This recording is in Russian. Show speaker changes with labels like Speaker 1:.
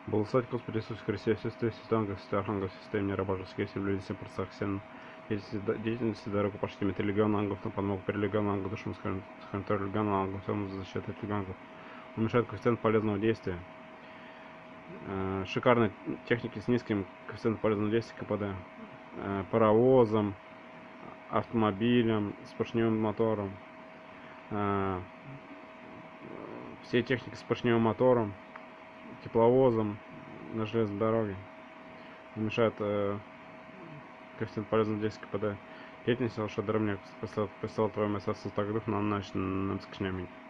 Speaker 1: Благословить Господи Иисус Христе, все ангелов, все ангелов, все миробожеские, все люди, все процесс, все деятельности, дорогу пошли, меты легион ангелов, на подмогу перелегион ангелов, душу схранитель легион ангелов, всем защита от легион ангелов. Уменьшает коэффициент полезного действия. Шикарные техники с низким коэффициентом полезного действия КПД. Паровозом, автомобилем, с поршневым мотором. Все техники с поршневым мотором, тепловозом на железной дороге. Уменьшает коэффициент полезного действия КПД. Деятельность волшебного дровня прислал твое место с тогда на ночь на скачнами.